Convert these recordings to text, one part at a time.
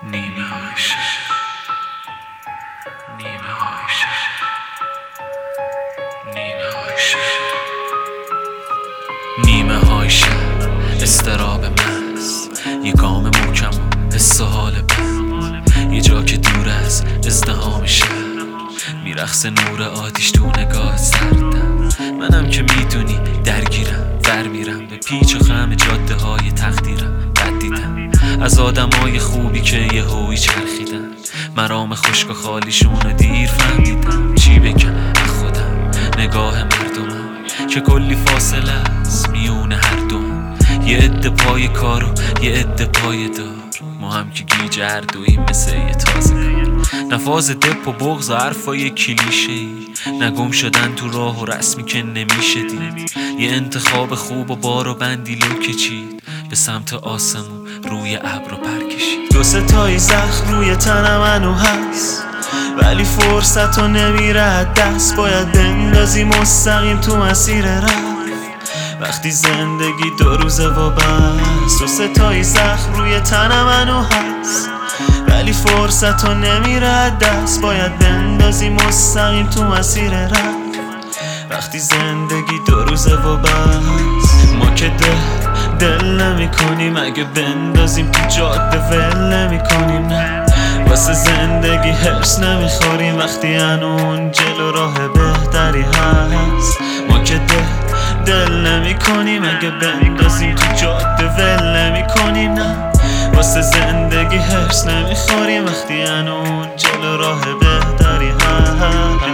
نیمه های شب، نیمه های شب، نیمه های شب، نیمه های شب، استراب محض، یه گام محکم و حس و حال بد، یه جا که دور از ازدحام شهر میرقصه نور آتیش تو نگاه سردم. منم که میدونی درگیرم، ور میرم به پیچ و خم جاده های تقدیرم. بد دیدم از آدمای خوبی که یه هوی چرخیدن، مرام خشک و خالیشونو دیر فهمیدم. چی بگم از خودم، نگاه مردمم که کلی فاصله است میون هر دوم. یه عده پای کار و یه عده پای دار، ما هم که گیج هر دوییم مثل یه تازه کار. نفاذ دپ و بغض و حرفای کلیشه‌ای، نگم شدن تو راه و رسمی که نمیشه دید. یه انتخاب خوب و بار و بندی لو کشید به سمت آسمون، روی ابر و پر کشید. دو ستایی زخم روی تن منو هست، ولی فرصت رو نمیره دست. باید بندازی مستقیم تو مسیر رفت وقتی زندگی دو روزه و بس. دو ستایی زخم روی تن منو هست، ولی فرصت رو نمیره دست. باید بندازی مستقیم تو مسیر رفت وقتی زندگی دو روزه و بس. ما که دل نمی کنیم، اگه بندازیم تو جاده ول نمی کنیم. نه واسه زندگی هرس نمیخوریم وقتی هنون جلو راه بهتری هست. ما که دل نمی کنیم، اگه بندازیم تو جاده ول نمی کنیم. نه واسه زندگی هرس نمیخوریم وقتی هنون جلو راه بهتری هست.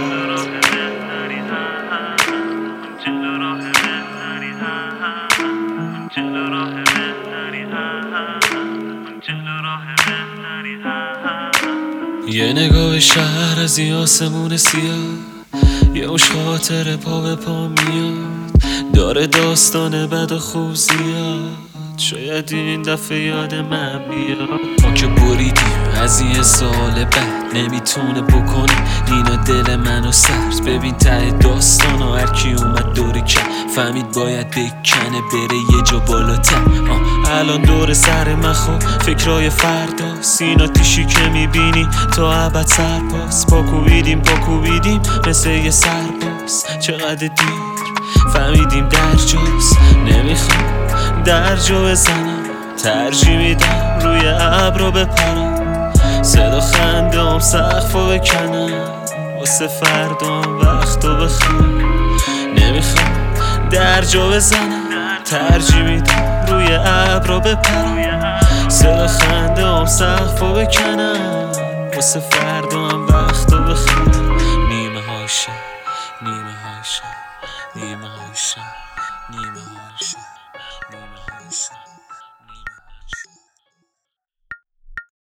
یه نگاه شهر از این آسمون سیاه، یه اوش خاطر پا به پا میاد، داره داستان بد و خوب زیاد. شاید این دفعه یاد من بیاد. ما که بریدیم از این سال بد، نمیتونه بکنه اینا دل منو سرد. ببین ته داستان و هرکی اومد دوری کرد، فهمید باید بکنه بره یه جا بالاتر. الان دور سر من خب فکرای فردا، سینا تیشی که میبینی تا ابد سرپاس. پاکوبیدیم مثل یه سرباز، چقدر دیر فهمیدیم در جاست. نمیخوام در جا بزنم، ترجیح میدم روی ابرو بپرم. صدا خنده هم سقفو بکنم، واسه فردام وقتو بخوام. نمیخوام در جا بزنم، ترجیح میدم روی ابرو بپرم. صدا خنده هم سقفو بکنم، واسه فردام وقتو بخوام. نیمه های شب، نیمه های شب، نیمه های شب، نیمه های شب.